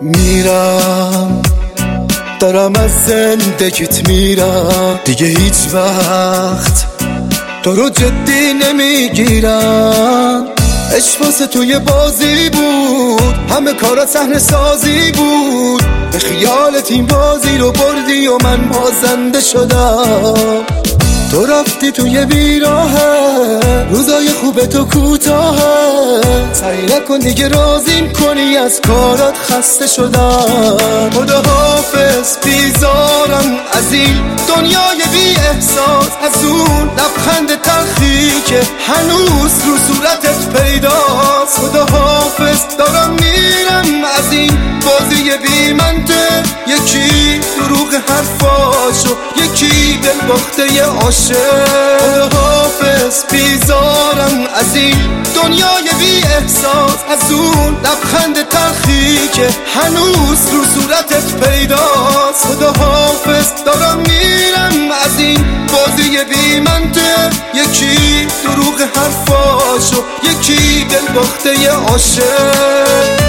میرم، دارم از زندگیت میرم، دیگه هیچ وقت تو رو جدی نمیگیرم. عشق واسه توی بازی بود، همه کارا صحنه سازی بود، به خیالت این بازی رو بردی و من بازنده شدم. تو رفتی توی بیراهه، روزای خوب تو کوتاهه، سعی نکن دیگه راضیم کنی، از کارات خسته شدم. خداحافظ، بیزارم از این دنیای بی احساس، از اون لبخند تلخی که هنوز رو صورتت پیداست. خداحافظ، دارم میرم از این بازی بی منطق، یکی دروغ حرفاشو، یکی دل باخته عاشق. خداحافظ، بیزارم از این دنیای بی احساس، از اون لبخند تلخی که هنوز رو صورتت پیداست. خداحافظ، دارم میرم از این بازی بی منطق، یکی دروغ حرفاشو، یکی دل باخته عاشق.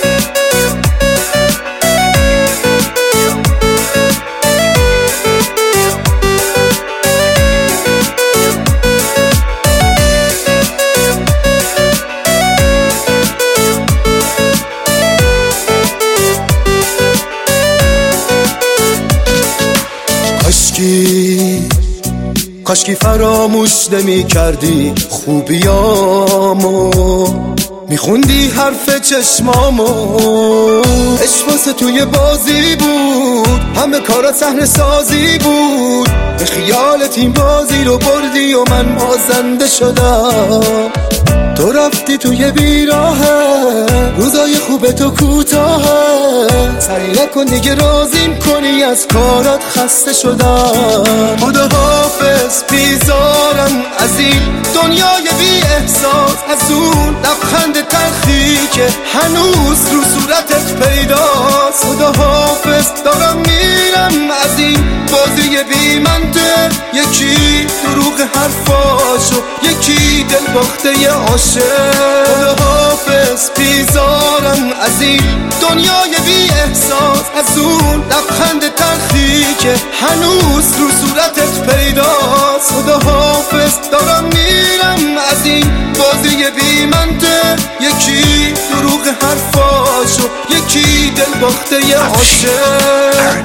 کاشکی فراموش نمی کردی خوبیامو، میخوندی حرف چشمامو. عشق واسه توی بازی بود، همه کارا صحنه سازی بود، به خیالت این بازی رو بردی و من بازنده شدم. تو رفتی توی بیراهه، روزای خوب تو کوتاهه، سعی نکن دیگه راضیم کنی، از کارات خسته شدم. خداحافظ، بیزارم از این دنیای بی احساس، از اون لبخند تلخی که هنوز رو صورتت پیداست. خداحافظ، دارم میرم از این بازی بی منطق، یکی دروغ حرفاشو، یکی دل باخته عاشق. خداحافظ، بیزارم از این دنیای بی احساس، از اون لبخند تلخی که هنوز رو صورتت پیداست. خداحافظ، دارم میرم از این بازی بی منطق، یکی دروغ حرفاشو، یکی دل باخته عاشق.